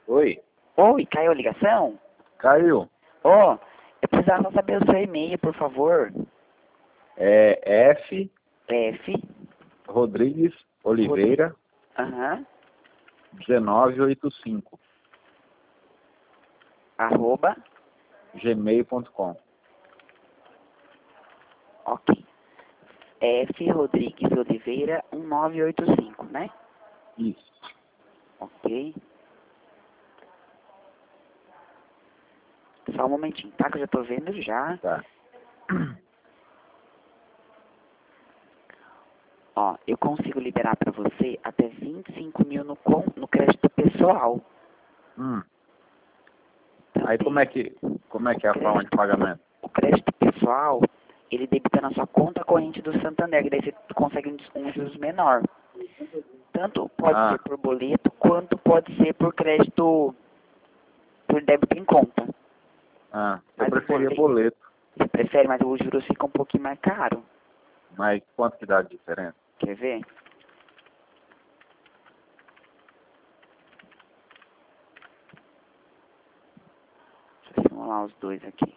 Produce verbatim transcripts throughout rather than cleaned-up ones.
Oi, Oi, caiu a ligação? caiu. Ó, eu precisava saber o seu e-mail, por favor. É F. F. Rodrigues Oliveira, Aham. dezenove oitenta e cinco, Arroba. gmail ponto com. Ok. F. Rodrigues Oliveira, um nove oito cinco, né? Isso. Ok. Só um momentinho, tá? Que eu já tô vendo já. Tá. Ó, eu consigo liberar pra você até vinte e cinco mil no, com, no crédito pessoal. Hum. Também. Aí como é que como é que é a forma de pagamento? O crédito pessoal, ele debita na sua conta corrente do Santander, que daí você consegue um des- um juros menor. Tanto pode Ah. ser por boleto, quanto pode ser por crédito, por débito em conta. Ah, eu Mas o preferia boleto- boleto, Você prefere, mas os juros ficam um pouquinho mais caro. mas quanto que dá de diferença? Quer ver? Deixa eu simular os dois aqui.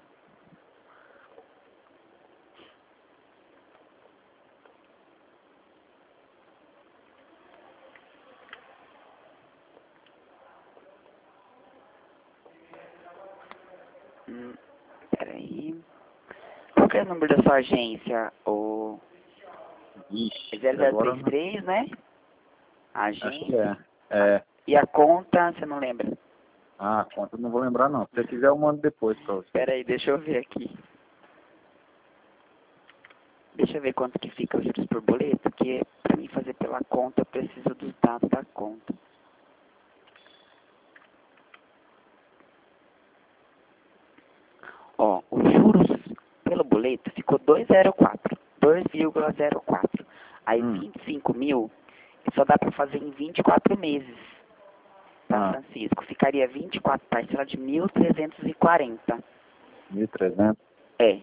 Hum, peraí. Qual que é o número da sua agência? O Ixi, zero zero agora três não. três, né? A Acho que agência. é. É. E a conta, você não lembra? Ah, a conta eu não vou lembrar não. Se você quiser eu mando depois pra você. Peraí, deixa eu ver aqui. Deixa eu ver quanto que fica os juros por boleto, porque pra mim fazer pela conta eu preciso dos dados da conta. Ó, os juros pelo boleto ficou dois vírgula zero quatro. dois vírgula zero quatro. Aí Hum. vinte e cinco mil só dá pra fazer em vinte e quatro meses. Tá, Ah. Francisco? Ficaria vinte e quatro parcelas de mil trezentos e quarenta. mil e trezentos. É.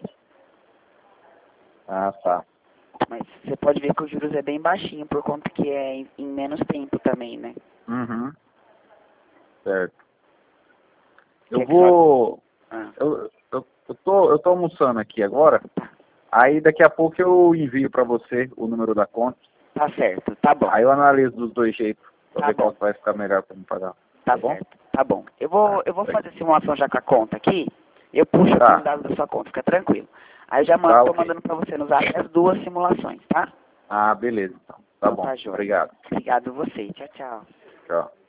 Ah, tá. Mas você pode ver que os juros é bem baixinho, por conta que é em, em menos tempo também, né? Uhum. Certo. Eu Quer que vou. Ah, Eu, eu, eu, tô, eu tô almoçando aqui agora. Aí daqui a pouco eu envio pra você o número da conta. tá certo, tá bom. Aí eu analiso dos dois jeitos. Pra Tá ver bom. qual que vai ficar melhor pra me pagar. Tá, Tá bom? certo, tá bom. Eu vou, Tá. eu vou Obrigado. fazer simulação já com a conta aqui. Eu puxo Tá. aqui os dados da sua conta, fica tranquilo. Aí eu já mando, Tá, tô ok. mandando pra você no zap as duas simulações, tá? Ah, beleza então. Tá Então bom. tá, joia. Obrigado. Obrigado você. Tchau, tchau. Tchau.